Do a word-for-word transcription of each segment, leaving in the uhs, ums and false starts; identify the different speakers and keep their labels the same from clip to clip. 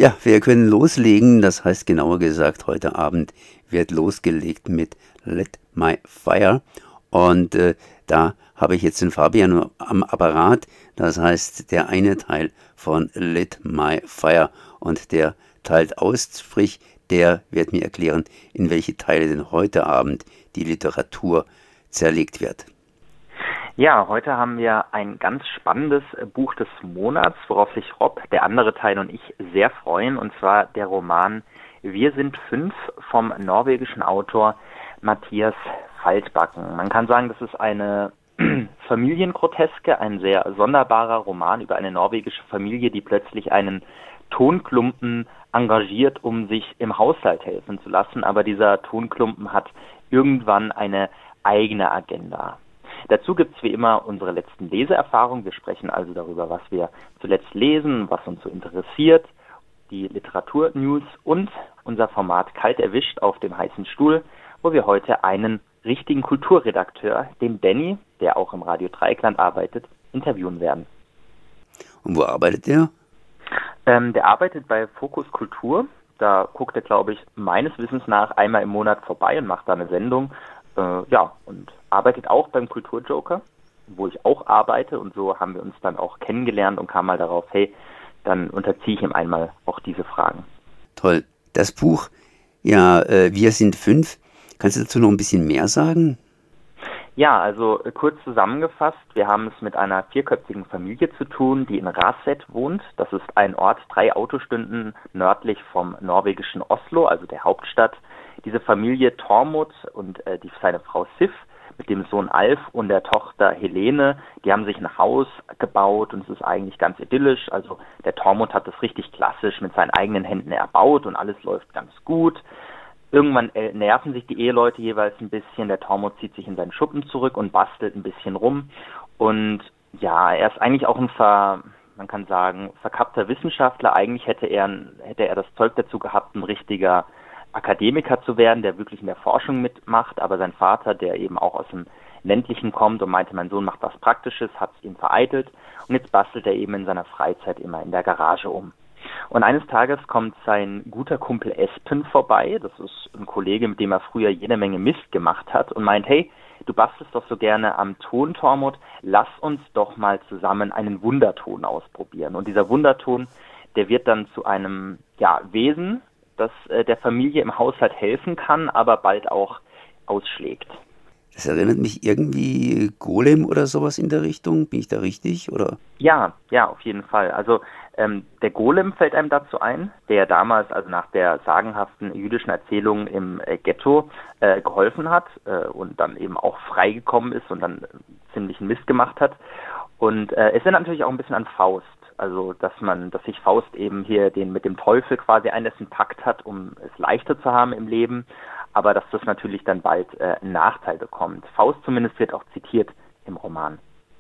Speaker 1: Ja, wir können loslegen. Das heißt genauer gesagt, heute Abend wird losgelegt mit Lit My Fire. Und äh, da habe ich jetzt den Fabian am Apparat. Das heißt, der eine Teil von Lit My Fire und der teilt aus, sprich, der wird mir erklären, in welche Teile denn heute Abend die Literatur zerlegt wird.
Speaker 2: Ja, heute haben wir ein ganz spannendes Buch des Monats, worauf sich Rob, der andere Teil und ich sehr freuen, und zwar der Roman Wir sind fünf vom norwegischen Autor Mathias Faltbakken. Man kann sagen, das ist eine Familiengroteske, ein sehr sonderbarer Roman über eine norwegische Familie, die plötzlich einen Tonklumpen engagiert, um sich im Haushalt helfen zu lassen, aber dieser Tonklumpen hat irgendwann eine eigene Agenda. Dazu gibt es wie immer unsere letzten Leseerfahrungen. Wir sprechen also darüber, was wir zuletzt lesen, was uns so interessiert, die Literaturnews und unser Format Kalt erwischt auf dem heißen Stuhl, wo wir heute einen richtigen Kulturredakteur, den Danny, der auch im Radio Dreieckland arbeitet, interviewen werden.
Speaker 1: Und wo arbeitet der?
Speaker 2: Ähm, der arbeitet bei Fokus Kultur. Da guckt er, glaube ich, meines Wissens nach einmal im Monat vorbei und macht da eine Sendung. Äh, ja, und arbeitet auch beim Kulturjoker, wo ich auch arbeite, und so haben wir uns dann auch kennengelernt und kamen mal darauf, hey, dann unterziehe ich ihm einmal auch diese Fragen.
Speaker 1: Toll. Das Buch, ja, äh, Wir sind fünf. Kannst du dazu noch ein bisschen mehr sagen?
Speaker 2: Ja, also äh, kurz zusammengefasst, wir haben es mit einer vierköpfigen Familie zu tun, die in Raset wohnt. Das ist ein Ort drei Autostunden nördlich vom norwegischen Oslo, also der Hauptstadt. Diese Familie Tormod und äh, die, seine Frau Sif mit dem Sohn Alf und der Tochter Helene, die haben sich ein Haus gebaut und es ist eigentlich ganz idyllisch. Also der Tormod hat das richtig klassisch mit seinen eigenen Händen erbaut und alles läuft ganz gut. Irgendwann äh, nerven sich die Eheleute jeweils ein bisschen. Der Tormod zieht sich in seinen Schuppen zurück und bastelt ein bisschen rum. Und ja, er ist eigentlich auch ein Ver, man kann sagen, verkappter Wissenschaftler. Eigentlich hätte er, hätte er das Zeug dazu gehabt, ein richtiger Akademiker zu werden, der wirklich in der Forschung mitmacht, aber sein Vater, der eben auch aus dem Ländlichen kommt und meinte, mein Sohn macht was Praktisches, hat es ihm vereitelt, und jetzt bastelt er eben in seiner Freizeit immer in der Garage um. Und eines Tages kommt sein guter Kumpel Espen vorbei, das ist ein Kollege, mit dem er früher jede Menge Mist gemacht hat, und meint, hey, du bastelst doch so gerne am Ton, Tormod, lass uns doch mal zusammen einen Wunderton ausprobieren. Und dieser Wunderton, der wird dann zu einem, ja, Wesen, das äh, der Familie im Haushalt helfen kann, aber bald auch ausschlägt.
Speaker 1: Das erinnert mich irgendwie Golem oder sowas in der Richtung. Bin ich da richtig, oder?
Speaker 2: Ja, ja, auf jeden Fall. Also ähm, der Golem fällt einem dazu ein, der damals, also nach der sagenhaften jüdischen Erzählung im äh, Ghetto äh, geholfen hat äh, und dann eben auch freigekommen ist und dann äh, ziemlichen Mist gemacht hat. Und äh, es erinnert natürlich auch ein bisschen an Faust. Also, dass man, dass sich Faust eben hier den mit dem Teufel quasi einen letzten Pakt hat, um es leichter zu haben im Leben, aber dass das natürlich dann bald äh, einen Nachteil bekommt. Faust zumindest wird auch zitiert im Roman.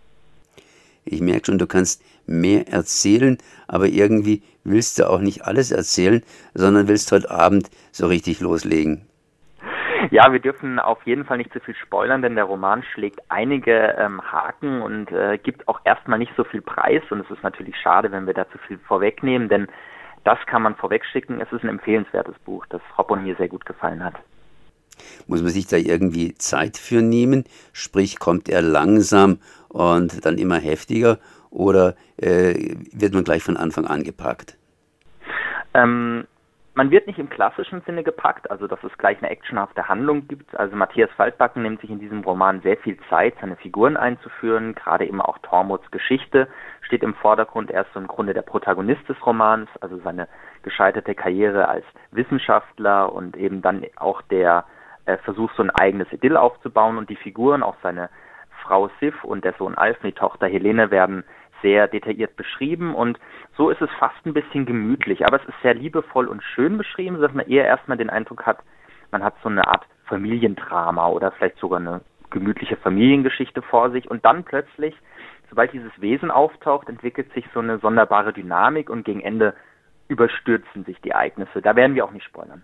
Speaker 1: Ich merke schon, du kannst mehr erzählen, aber irgendwie willst du auch nicht alles erzählen, sondern willst heute Abend so richtig loslegen.
Speaker 2: Ja, wir dürfen auf jeden Fall nicht zu viel spoilern, denn der Roman schlägt einige ähm, Haken und äh, gibt auch erstmal nicht so viel Preis. Und es ist natürlich schade, wenn wir da zu viel vorwegnehmen, denn das kann man vorwegschicken. Es ist ein empfehlenswertes Buch, das Rob und mir sehr gut gefallen hat.
Speaker 1: Muss man sich da irgendwie Zeit für nehmen? Sprich, kommt er langsam und dann immer heftiger, oder äh, wird man gleich von Anfang an gepackt?
Speaker 2: Ähm... Man wird nicht im klassischen Sinne gepackt, also dass es gleich eine actionhafte Handlung gibt. Also Mathias Faltbakken nimmt sich in diesem Roman sehr viel Zeit, seine Figuren einzuführen. Gerade eben auch Tormods Geschichte steht im Vordergrund. Er ist so im Grunde der Protagonist des Romans, also seine gescheiterte Karriere als Wissenschaftler und eben dann auch der äh, Versuch, so ein eigenes Idyll aufzubauen. Und die Figuren, auch seine Frau Sif und der Sohn Alf, die Tochter Helene, werden sehr detailliert beschrieben, und so ist es fast ein bisschen gemütlich, aber es ist sehr liebevoll und schön beschrieben, sodass man eher erstmal den Eindruck hat, man hat so eine Art Familiendrama oder vielleicht sogar eine gemütliche Familiengeschichte vor sich, und dann plötzlich, sobald dieses Wesen auftaucht, entwickelt sich so eine sonderbare Dynamik und gegen Ende überstürzen sich die Ereignisse. Da werden wir auch nicht spoilern.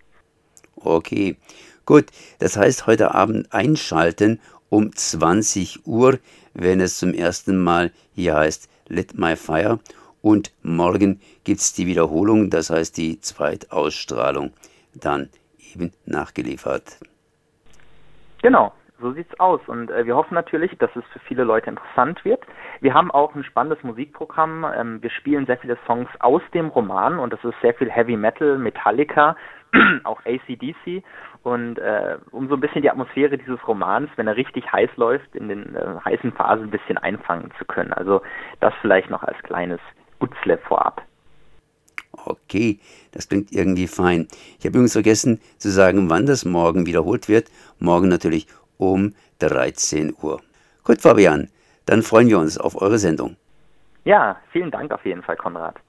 Speaker 1: Okay, gut. Das heißt, heute Abend einschalten um zwanzig Uhr, wenn es zum ersten Mal hier heißt Lit My Fire. Und morgen gibt es die Wiederholung, das heißt die Zweitausstrahlung, dann eben nachgeliefert.
Speaker 2: Genau, so sieht's aus. Und äh, wir hoffen natürlich, dass es für viele Leute interessant wird. Wir haben auch ein spannendes Musikprogramm. Ähm, wir spielen sehr viele Songs aus dem Roman und das ist sehr viel Heavy Metal, Metallica, auch A C D C. Und äh, um so ein bisschen die Atmosphäre dieses Romans, wenn er richtig heiß läuft, in den äh, heißen Phasen ein bisschen einfangen zu können. Also das vielleicht noch als kleines Gutzle vorab.
Speaker 1: Okay, das klingt irgendwie fein. Ich habe übrigens vergessen zu sagen, wann das morgen wiederholt wird. Morgen natürlich um dreizehn Uhr. Gut, Fabian, dann freuen wir uns auf eure Sendung.
Speaker 2: Ja, vielen Dank auf jeden Fall, Konrad.